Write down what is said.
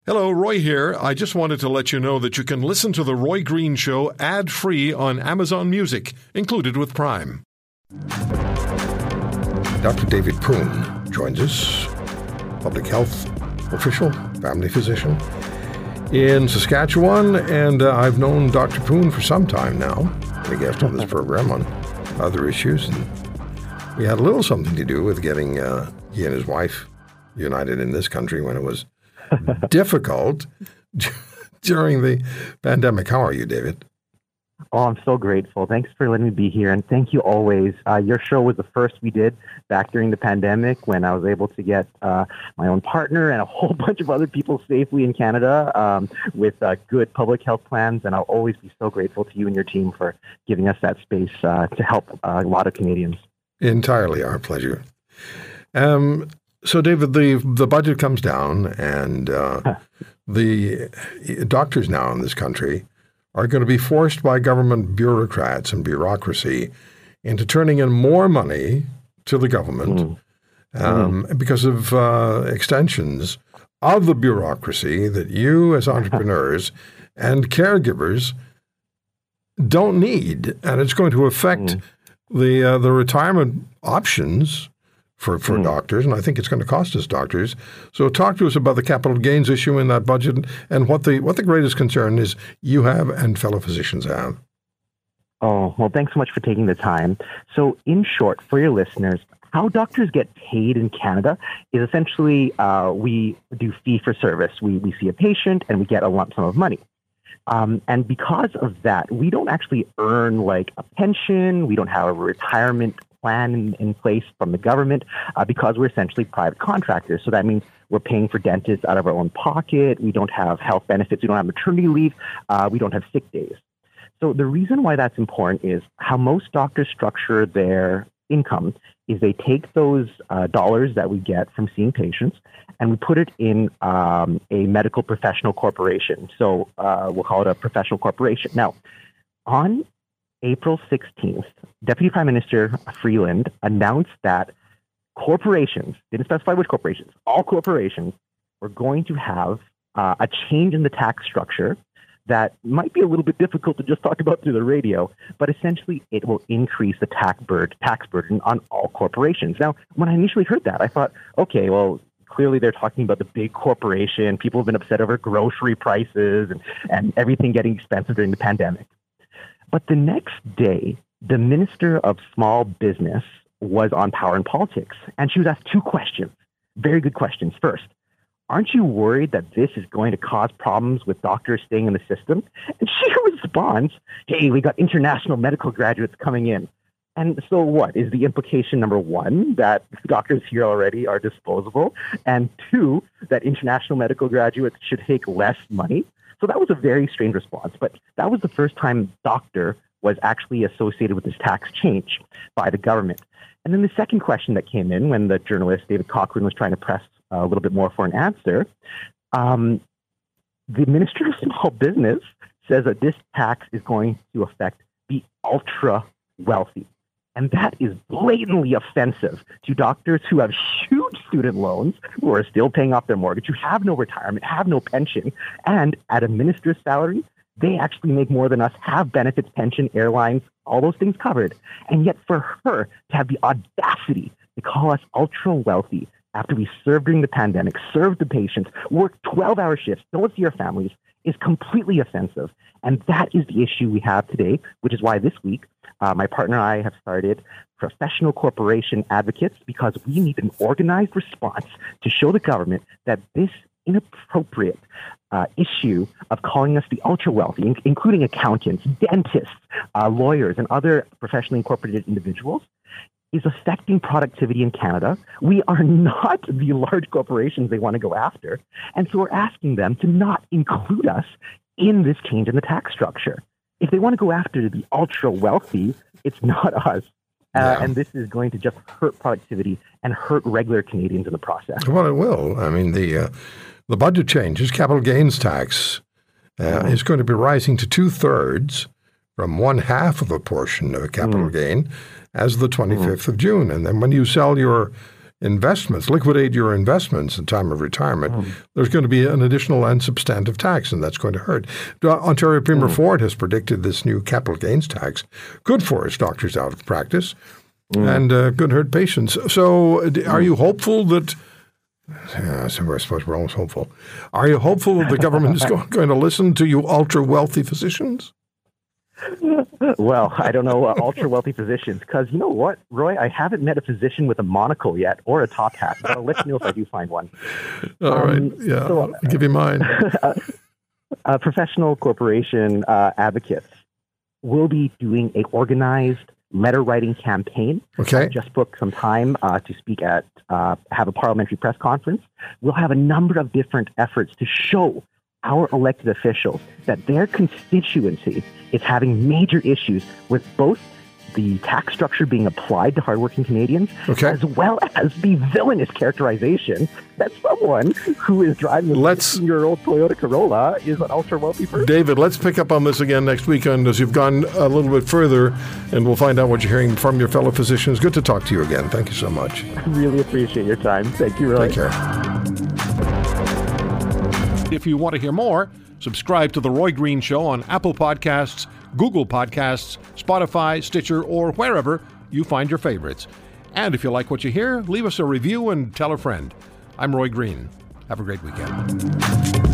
Hello, Roy here. I just wanted to let you know that you can listen to The Roy Green Show ad-free on Amazon Music, included with Prime. Dr. David Poon joins us, public health official, family physician in Saskatchewan, and I've known Dr. Poon for some time now. A guest on this program on other issues, and we had a little something to do with getting he and his wife united in this country when it was difficult during the pandemic. How are you, David? Oh, I'm so grateful. Thanks for letting me be here, and thank you always. Your show was the first we did back during the pandemic when I was able to get my own partner and a whole bunch of other people safely in Canada with good public health plans, and I'll always be so grateful to you and your team for giving us that space to help a lot of Canadians. Entirely our pleasure. So, David, the budget comes down, and the doctors now in this country are going to be forced by government bureaucrats and bureaucracy into turning in more money to the government because of extensions of the bureaucracy that you as entrepreneurs and caregivers don't need. And it's going to affect the retirement options for doctors, and I think it's going to cost us doctors. So talk to us about the capital gains issue in that budget and what the greatest concern is you have and fellow physicians have. Oh, well, thanks so much for taking the time. So in short, for your listeners, how doctors get paid in Canada is essentially we do fee for service. We see a patient and we get a lump sum of money. And because of that, we don't actually earn like a pension. We don't have a retirement plan in place from the government because we're essentially private contractors. So that means we're paying for dentists out of our own pocket. We don't have health benefits. We don't have maternity leave. We don't have sick days. So the reason why that's important is how most doctors structure their income is they take those dollars that we get from seeing patients and we put it in a medical professional corporation. So we'll call it a professional corporation. Now, on April 16th, Deputy Prime Minister Freeland announced that corporations, didn't specify which corporations, all corporations were going to have a change in the tax structure that might be a little bit difficult to just talk about through the radio, but essentially it will increase the tax burden on all corporations. Now, when I initially heard that, I thought, okay, well, clearly they're talking about the big corporation. People have been upset over grocery prices and everything getting expensive during the pandemic. But the next day, the Minister of Small Business was on Power and Politics, and she was asked two questions, very good questions. First, aren't you worried that this is going to cause problems with doctors staying in the system? And she responds, hey, we got international medical graduates coming in. And so what? Is the implication, number one, that doctors here already are disposable? And two, that international medical graduates should take less money? So that was a very strange response, but that was the first time doctor was actually associated with this tax change by the government. And then the second question that came in when the journalist David Cochrane was trying to press a little bit more for an answer, the Minister of Small Business says that this tax is going to affect the ultra wealthy. And that is blatantly offensive to doctors who have huge student loans, who are still paying off their mortgage, who have no retirement, have no pension, and at a minister's salary, they actually make more than us, have benefits, pension, airlines, all those things covered. And yet for her to have the audacity to call us ultra wealthy after we served during the pandemic, served the patients, worked 12-hour shifts, don't see our families, is completely offensive. And that is the issue we have today, which is why this week, my partner and I have started Professional Corporation Advocates because we need an organized response to show the government that this inappropriate issue of calling us the ultra-wealthy, including accountants, dentists, lawyers, and other professionally incorporated individuals, is affecting productivity in Canada. We are not the large corporations they want to go after. And so we're asking them to not include us in this change in the tax structure. If they want to go after the ultra wealthy, it's not us. And this is going to just hurt productivity and hurt regular Canadians in the process. Well, it will. I mean, the budget changes, capital gains tax is going to be rising to 2/3 from 1/2 of a portion of a capital gain as the 25th of June. And then when you sell your investments, liquidate your investments in time of retirement, there's going to be an additional and substantive tax, and that's going to hurt. Ontario Premier Ford has predicted this new capital gains tax could force doctors out of practice and could hurt patients. So are you hopeful that I suppose we're almost hopeful. Are you hopeful that the government is going to listen to you ultra-wealthy physicians? Well, I don't know ultra-wealthy physicians, because you know what, Roy? I haven't met a physician with a monocle yet or a top hat, but I'll let you know if I do find one. All right. Yeah, so, I'll give you mine. Professional corporation advocates will be doing an organized letter-writing campaign. Okay. Just book some time to speak at, have a parliamentary press conference. We'll have a number of different efforts to show our elected officials that their constituency is having major issues with both the tax structure being applied to hardworking Canadians, as well as the villainous characterization that someone who is driving a 16-year-old Toyota Corolla is an ultra-wealthy person. David, let's pick up on this again next weekend as you've gone a little bit further, and we'll find out what you're hearing from your fellow physicians. Good to talk to you again. Thank you so much. I really appreciate your time. Thank you, Roy. Take care. If you want to hear more, subscribe to The Roy Green Show on Apple Podcasts, Google Podcasts, Spotify, Stitcher, or wherever you find your favorites. And if you like what you hear, leave us a review and tell a friend. I'm Roy Green. Have a great weekend.